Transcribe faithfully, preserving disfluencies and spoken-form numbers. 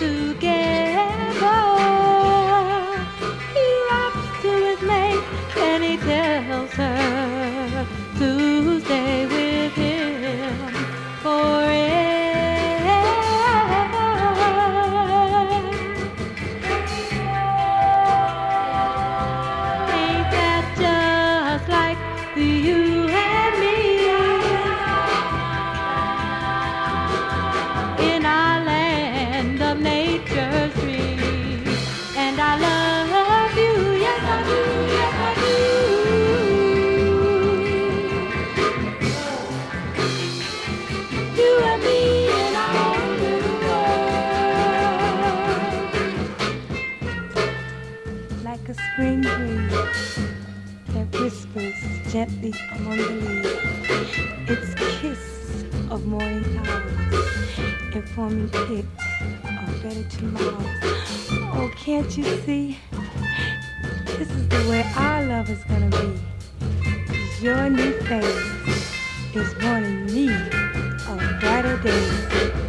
together. He rocks to his mate and he tells her to stay with him forever. Ain't that just like you and me? In our land of nature's dreams. And I love you, yes I do, yes I do. You and me in our own little world. Like a spring breeze that whispers gently among the leaves, its kiss of morning clouds, informing it of better tomorrows. Oh, can't you see? This is the way our love is gonna be. 'Cause your new face is warning me of brighter days.